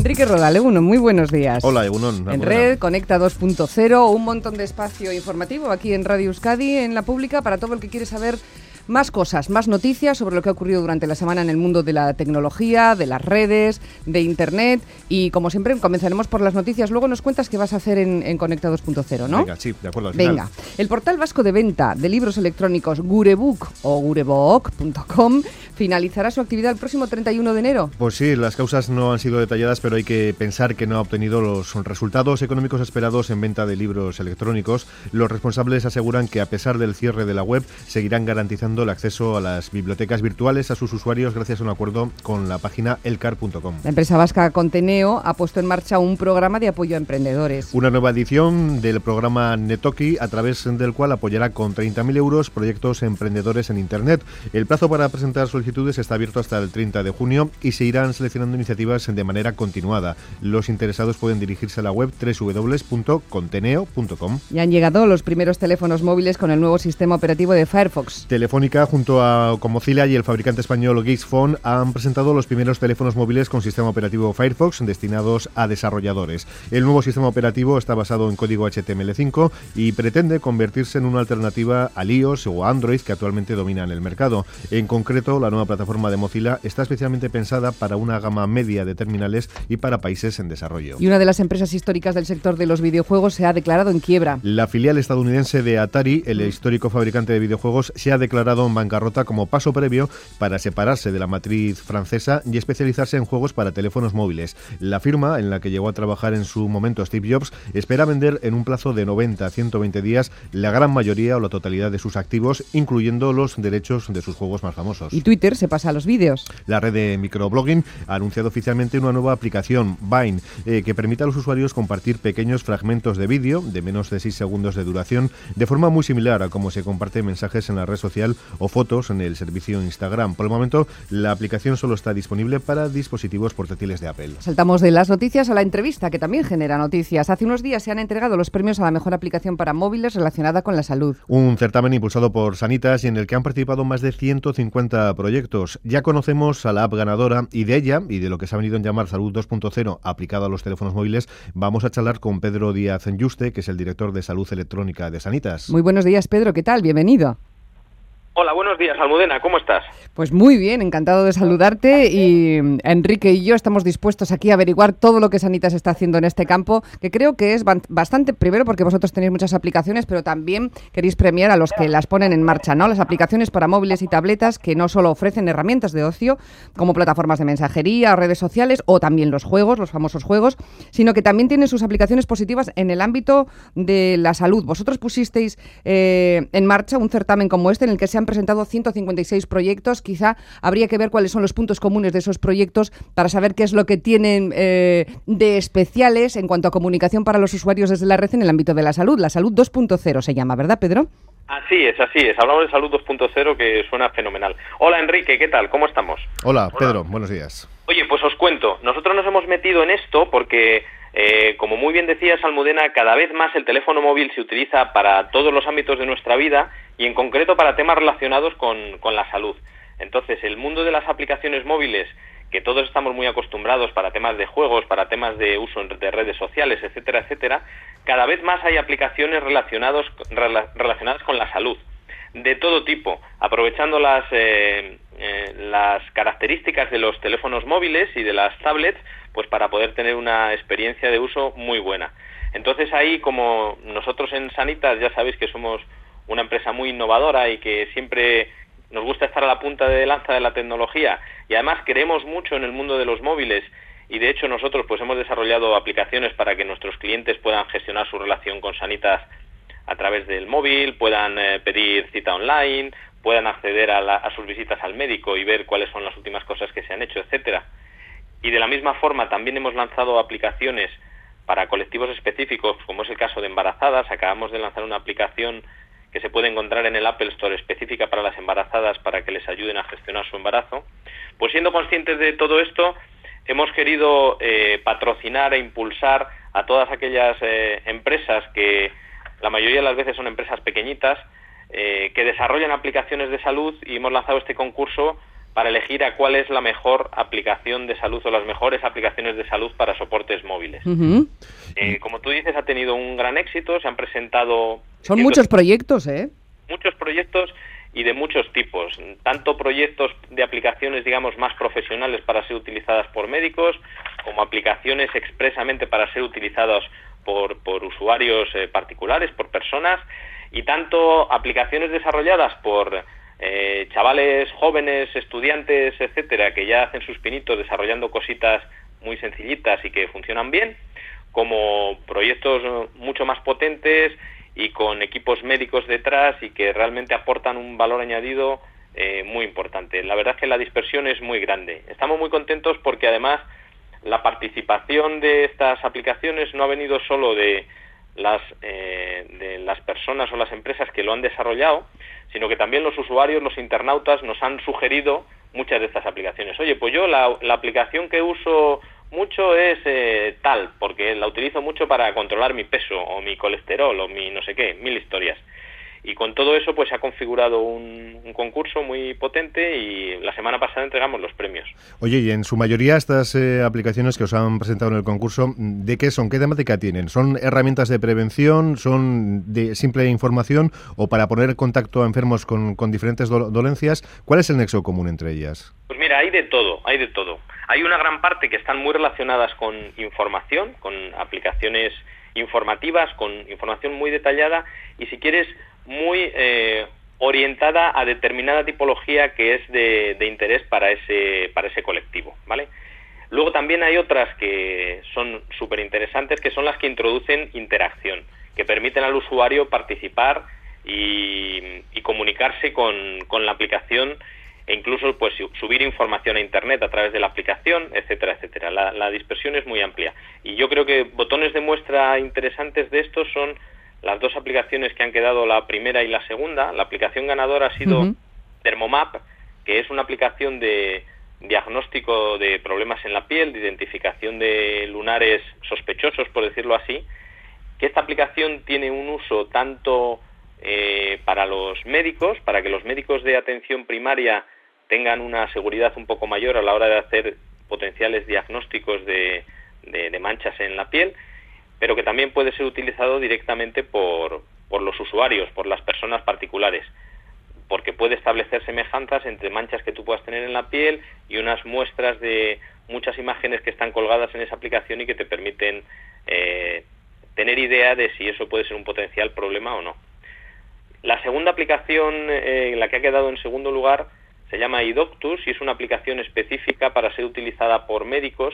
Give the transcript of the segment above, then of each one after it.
Enrique Rodal, Egunon, muy buenos días. Hola, Egunon. En Red, Conecta 2.0, un montón de espacio informativo aquí en Radio Euskadi, en la pública, para todo el que quiere saber más cosas, más noticias sobre lo que ha ocurrido durante la semana en el mundo de la tecnología, de las redes, de Internet. Y como siempre, comenzaremos por las noticias. Luego nos cuentas qué vas a hacer en Conecta 2.0, ¿no? Venga, sí, de acuerdo. Al final. Venga, el portal vasco de venta de libros electrónicos Gurebook o gurebook.com finalizará su actividad el próximo 31 de enero. Pues sí, las causas no han sido detalladas, pero hay que pensar que no ha obtenido los resultados económicos esperados en venta de libros electrónicos. Los responsables aseguran que a pesar del cierre de la web, seguirán garantizando el acceso a las bibliotecas virtuales a sus usuarios gracias a un acuerdo con la página elcar.com. La empresa vasca Conteneo ha puesto en marcha un programa de apoyo a emprendedores. Una nueva edición del programa Netoki, a través del cual apoyará con 30.000 euros proyectos emprendedores en Internet. El plazo para presentar solicitudes está abierto hasta el 30 de junio y se irán seleccionando iniciativas de manera continuada. Los interesados pueden dirigirse a la web www.conteneo.com. Ya han llegado los primeros teléfonos móviles con el nuevo sistema operativo de Firefox. Telefónica, junto con Mozilla y el fabricante español Gizfone, han presentado los primeros teléfonos móviles con sistema operativo Firefox destinados a desarrolladores. El nuevo sistema operativo está basado en código HTML5 y pretende convertirse en una alternativa al iOS o Android que actualmente dominan el mercado. En concreto, la nueva plataforma de Mozilla está especialmente pensada para una gama media de terminales y para países en desarrollo. Y una de las empresas históricas del sector de los videojuegos se ha declarado en quiebra. La filial estadounidense de Atari, el histórico fabricante de videojuegos, se ha declarado en bancarrota como paso previo para separarse de la matriz francesa y especializarse en juegos para teléfonos móviles. La firma, en la que llegó a trabajar en su momento Steve Jobs, espera vender en un plazo de 90 a 120 días la gran mayoría o la totalidad de sus activos, incluyendo los derechos de sus juegos más famosos. Y Twitter se pasa a los vídeos. La red de microblogging ha anunciado oficialmente una nueva aplicación, Vine, que permite a los usuarios compartir pequeños fragmentos de vídeo de menos de 6 segundos de duración, de forma muy similar a cómo se comparten mensajes en la red social o fotos en el servicio Instagram. Por el momento, la aplicación solo está disponible para dispositivos portátiles de Apple. Saltamos de las noticias a la entrevista, que también genera noticias. Hace unos días se han entregado los premios a la mejor aplicación para móviles relacionada con la salud. Un certamen impulsado por Sanitas y en el que han participado más de 150 proyectos. Ya conocemos a la app ganadora y de ella, y de lo que se ha venido a llamar Salud 2.0 aplicado a los teléfonos móviles, vamos a charlar con Pedro Díaz Yuste, que es el director de Salud Electrónica de Sanitas. Muy buenos días, Pedro, ¿qué tal? Bienvenido. Hola, buenos días, Almudena, ¿cómo estás? Pues muy bien, encantado de saludarte, y Enrique y yo estamos dispuestos aquí a averiguar todo lo que Sanitas está haciendo en este campo, que creo que es bastante, primero porque vosotros tenéis muchas aplicaciones, pero también queréis premiar a los que las ponen en marcha, ¿no? Las aplicaciones para móviles y tabletas que no solo ofrecen herramientas de ocio, como plataformas de mensajería, redes sociales o también los juegos, los famosos juegos, sino que también tienen sus aplicaciones positivas en el ámbito de la salud. Vosotros pusisteis en marcha un certamen como este en el que se han presentado 156 proyectos. Quizá habría que ver cuáles son los puntos comunes de esos proyectos para saber qué es lo que tienen de especiales en cuanto a comunicación para los usuarios desde la red en el ámbito de la salud. La Salud 2.0 se llama, ¿verdad, Pedro? Así es. Hablamos de Salud 2.0, que suena fenomenal. Hola, Enrique, ¿qué tal? ¿Cómo estamos? Hola, Pedro, buenos días. Oye, pues os cuento. Nosotros nos hemos metido en esto porque, como muy bien decías, Almudena, cada vez más el teléfono móvil se utiliza para todos los ámbitos de nuestra vida y en concreto para temas relacionados con la salud. Entonces, el mundo de las aplicaciones móviles, que todos estamos muy acostumbrados para temas de juegos, para temas de uso de redes sociales, etcétera, etcétera, cada vez más hay aplicaciones relacionadas con la salud, de todo tipo, aprovechando las características de los teléfonos móviles y de las tablets, pues para poder tener una experiencia de uso muy buena. Entonces ahí, como nosotros en Sanitas ya sabéis que somos una empresa muy innovadora y que siempre nos gusta estar a la punta de lanza de la tecnología y además creemos mucho en el mundo de los móviles y de hecho nosotros pues hemos desarrollado aplicaciones para que nuestros clientes puedan gestionar su relación con Sanitas a través del móvil, puedan pedir cita online, puedan acceder a sus visitas al médico y ver cuáles son las últimas cosas que se han hecho, etcétera. Y de la misma forma también hemos lanzado aplicaciones para colectivos específicos, como es el caso de embarazadas. Acabamos de lanzar una aplicación que se puede encontrar en el Apple Store específica para las embarazadas para que les ayuden a gestionar su embarazo. Pues siendo conscientes de todo esto, hemos querido patrocinar e impulsar a todas aquellas empresas que la mayoría de las veces son empresas pequeñitas que desarrollan aplicaciones de salud y hemos lanzado este concurso para elegir a cuál es la mejor aplicación de salud o las mejores aplicaciones de salud para soportes móviles. Uh-huh. Como tú dices, ha tenido un gran éxito, se han presentado... Son muchos proyectos, ¿eh? Muchos proyectos y de muchos tipos, tanto proyectos de aplicaciones, digamos, más profesionales para ser utilizadas por médicos, como aplicaciones expresamente para ser utilizadas por usuarios particulares, por personas, y tanto aplicaciones desarrolladas por chavales jóvenes, estudiantes, etcétera, que ya hacen sus pinitos desarrollando cositas muy sencillitas y que funcionan bien, como proyectos mucho más potentes y con equipos médicos detrás y que realmente aportan un valor añadido muy importante. La verdad es que la dispersión es muy grande. Estamos muy contentos porque además la participación de estas aplicaciones no ha venido solo de las personas o las empresas que lo han desarrollado, sino que también los usuarios, los internautas nos han sugerido muchas de estas aplicaciones. Oye, pues yo la aplicación que uso mucho es tal, porque la utilizo mucho para controlar mi peso o mi colesterol o mi no sé qué, 1000 historias. Y con todo eso pues se ha configurado un concurso muy potente y la semana pasada entregamos los premios. Oye, y en su mayoría estas aplicaciones que os han presentado en el concurso, ¿de qué son? ¿Qué temática tienen? ¿Son herramientas de prevención? ¿Son de simple información? ¿O para poner en contacto a enfermos con diferentes dolencias? ¿Cuál es el nexo común entre ellas? Pues mira, hay de todo, hay de todo. Hay una gran parte que están muy relacionadas con información, con aplicaciones informativas, con información muy detallada y si quieres muy orientada a determinada tipología que es de interés para ese colectivo, ¿vale? Luego también hay otras que son súper interesantes, que son las que introducen interacción, que permiten al usuario participar y comunicarse con la aplicación e incluso pues subir información a Internet a través de la aplicación, etcétera, etcétera. La dispersión es muy amplia. Y yo creo que botones de muestra interesantes de estos son las dos aplicaciones que han quedado, la primera y la segunda. La aplicación ganadora ha sido Thermomap, que es una aplicación de diagnóstico de problemas en la piel, de identificación de lunares sospechosos, por decirlo así, que esta aplicación tiene un uso tanto para los médicos, para que los médicos de atención primaria tengan una seguridad un poco mayor a la hora de hacer potenciales diagnósticos de manchas en la piel, pero que también puede ser utilizado directamente por los usuarios, por las personas particulares, porque puede establecer semejanzas entre manchas que tú puedas tener en la piel y unas muestras de muchas imágenes que están colgadas en esa aplicación y que te permiten tener idea de si eso puede ser un potencial problema o no. La segunda aplicación, la que ha quedado en segundo lugar, se llama iDoctus y es una aplicación específica para ser utilizada por médicos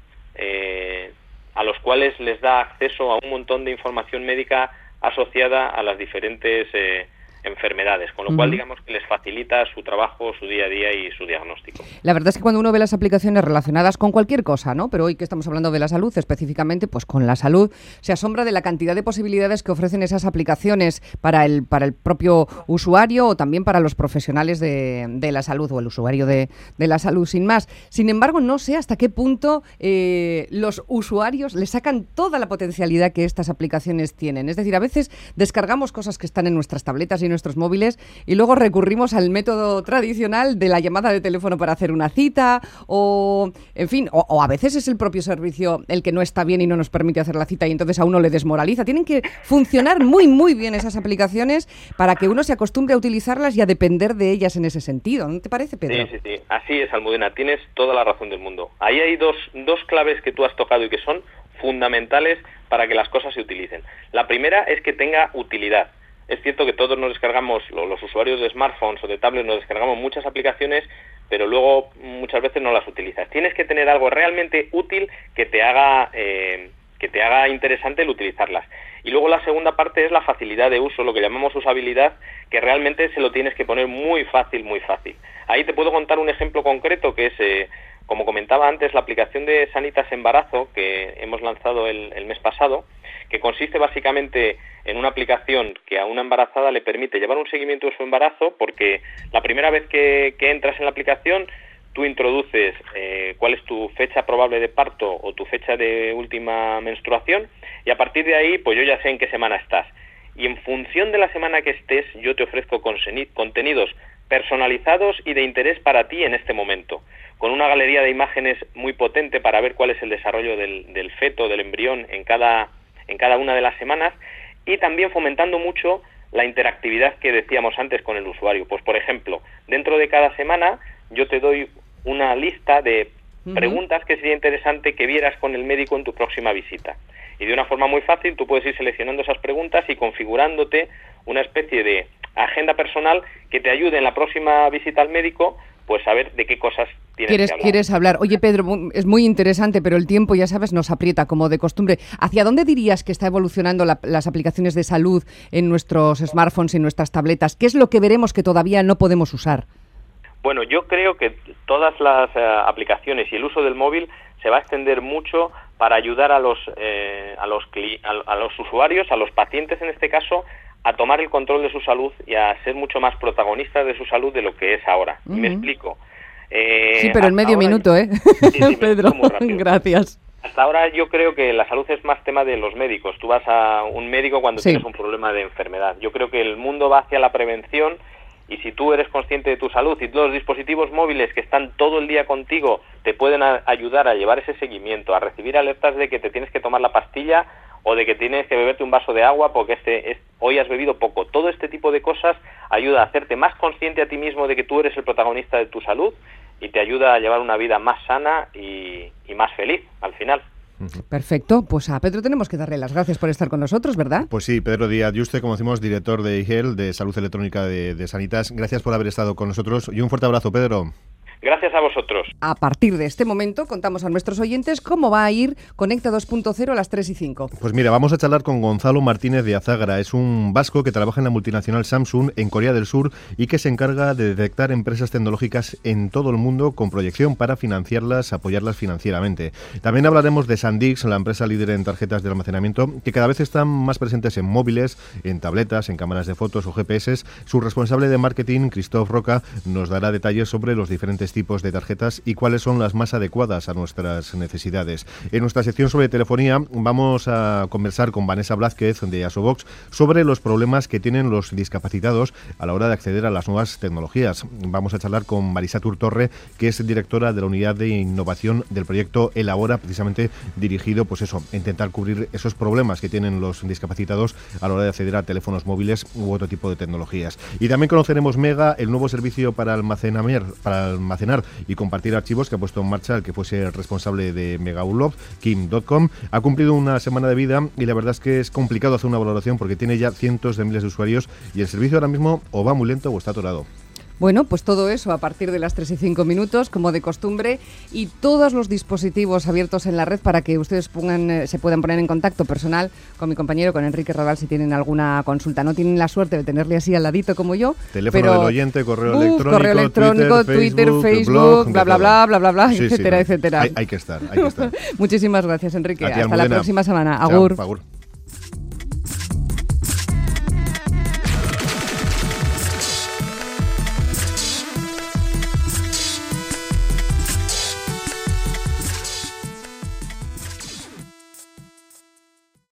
a los cuales les da acceso a un montón de información médica asociada a las diferentes enfermedades, con lo cual digamos que les facilita su trabajo, su día a día y su diagnóstico. La verdad es que cuando uno ve las aplicaciones relacionadas con cualquier cosa, ¿no? Pero hoy que estamos hablando de la salud, específicamente pues con la salud, se asombra de la cantidad de posibilidades que ofrecen esas aplicaciones para el propio usuario o también para los profesionales de la salud o el usuario de la salud, sin más. Sin embargo, no sé hasta qué punto los usuarios le sacan toda la potencialidad que estas aplicaciones tienen. Es decir, a veces descargamos cosas que están en nuestras tabletas y nuestros móviles y luego recurrimos al método tradicional de la llamada de teléfono para hacer una cita o, en fin, o a veces es el propio servicio el que no está bien y no nos permite hacer la cita y entonces a uno le desmoraliza. Tienen que funcionar muy, muy bien esas aplicaciones para que uno se acostumbre a utilizarlas y a depender de ellas en ese sentido. ¿No te parece, Pedro? Sí. Así es, Almudena. Tienes toda la razón del mundo. Ahí hay dos claves que tú has tocado y que son fundamentales para que las cosas se utilicen. La primera es que tenga utilidad. Es cierto que todos nos descargamos, los usuarios de smartphones o de tablets nos descargamos muchas aplicaciones, pero luego muchas veces no las utilizas. Tienes que tener algo realmente útil que te haga interesante el utilizarlas. Y luego la segunda parte es la facilidad de uso, lo que llamamos usabilidad, que realmente se lo tienes que poner muy fácil, muy fácil. Ahí te puedo contar un ejemplo concreto que es, como comentaba antes, la aplicación de Sanitas Embarazo que hemos lanzado el mes pasado, que consiste básicamente en una aplicación que a una embarazada le permite llevar un seguimiento de su embarazo, porque la primera vez que entras en la aplicación tú introduces cuál es tu fecha probable de parto o tu fecha de última menstruación y a partir de ahí pues yo ya sé en qué semana estás. Y en función de la semana que estés yo te ofrezco contenidos personalizados y de interés para ti en este momento, con una galería de imágenes muy potente para ver cuál es el desarrollo del feto, del embrión en cada una de las semanas, y también fomentando mucho la interactividad que decíamos antes con el usuario. Pues, por ejemplo, dentro de cada semana yo te doy una lista de preguntas que sería interesante que vieras con el médico en tu próxima visita. Y de una forma muy fácil tú puedes ir seleccionando esas preguntas y configurándote una especie de agenda personal que te ayude en la próxima visita al médico, pues saber de qué cosas quieres hablar. Oye, Pedro, es muy interesante, pero el tiempo, ya sabes, nos aprieta como de costumbre. ¿Hacia dónde dirías que está evolucionando las aplicaciones de salud en nuestros smartphones y en nuestras tabletas? ¿Qué es lo que veremos que todavía no podemos usar? Bueno, yo creo que todas las aplicaciones y el uso del móvil se va a extender mucho para ayudar a los usuarios, a los pacientes en este caso, a tomar el control de su salud y a ser mucho más protagonistas de su salud de lo que es ahora. Me explico. Sí, pero en medio minuto, ¿eh? Sí, Pedro, gracias. Hasta ahora yo creo que la salud es más tema de los médicos. Tú vas a un médico cuando tienes un problema de enfermedad. Yo creo que el mundo va hacia la prevención, y si tú eres consciente de tu salud y los dispositivos móviles que están todo el día contigo te pueden ayudar a llevar ese seguimiento, a recibir alertas de que te tienes que tomar la pastilla o de que tienes que beberte un vaso de agua porque hoy has bebido poco. Todo este tipo de cosas ayuda a hacerte más consciente a ti mismo de que tú eres el protagonista de tu salud y te ayuda a llevar una vida más sana y más feliz al final. Perfecto, pues a Pedro tenemos que darle las gracias por estar con nosotros, ¿verdad? Pues sí, Pedro Díaz Yuste, como decimos, director de eHealth, de Salud Electrónica de Sanitas. Gracias por haber estado con nosotros y un fuerte abrazo, Pedro. Gracias a vosotros. A partir de este momento contamos a nuestros oyentes cómo va a ir Conecta 2.0 a las 3:05. Pues mira, vamos a charlar con Gonzalo Martínez de Azagra. Es un vasco que trabaja en la multinacional Samsung en Corea del Sur y que se encarga de detectar empresas tecnológicas en todo el mundo con proyección para financiarlas, apoyarlas financieramente. También hablaremos de SanDisk, la empresa líder en tarjetas de almacenamiento, que cada vez están más presentes en móviles, en tabletas, en cámaras de fotos o GPS. Su responsable de marketing, Christophe Roca, nos dará detalles sobre los diferentes tipos de tarjetas y cuáles son las más adecuadas a nuestras necesidades. En nuestra sección sobre telefonía vamos a conversar con Vanessa Blázquez de Asobox sobre los problemas que tienen los discapacitados a la hora de acceder a las nuevas tecnologías. Vamos a charlar con Marisa Turtorre, que es directora de la unidad de innovación del proyecto Elabora, precisamente dirigido, pues eso, a intentar cubrir esos problemas que tienen los discapacitados a la hora de acceder a teléfonos móviles u otro tipo de tecnologías. Y también conoceremos Mega, el nuevo servicio para almacenar y compartir archivos que ha puesto en marcha el que fuese el responsable de Megaupload, Kim.com. Ha cumplido una semana de vida y la verdad es que es complicado hacer una valoración porque tiene ya cientos de miles de usuarios y el servicio ahora mismo o va muy lento o está atorado. Bueno, pues todo eso a partir de las 3:05, como de costumbre, y todos los dispositivos abiertos en la red para que ustedes se puedan poner en contacto personal con mi compañero, con Enrique Raval, si tienen alguna consulta. No tienen la suerte de tenerle así al ladito como yo. Teléfono del oyente, correo electrónico, Twitter, Facebook, bla, bla, bla, etcétera, etcétera. Hay que estar. Muchísimas gracias, Enrique. Hasta la próxima semana. Agur. Chao, agur.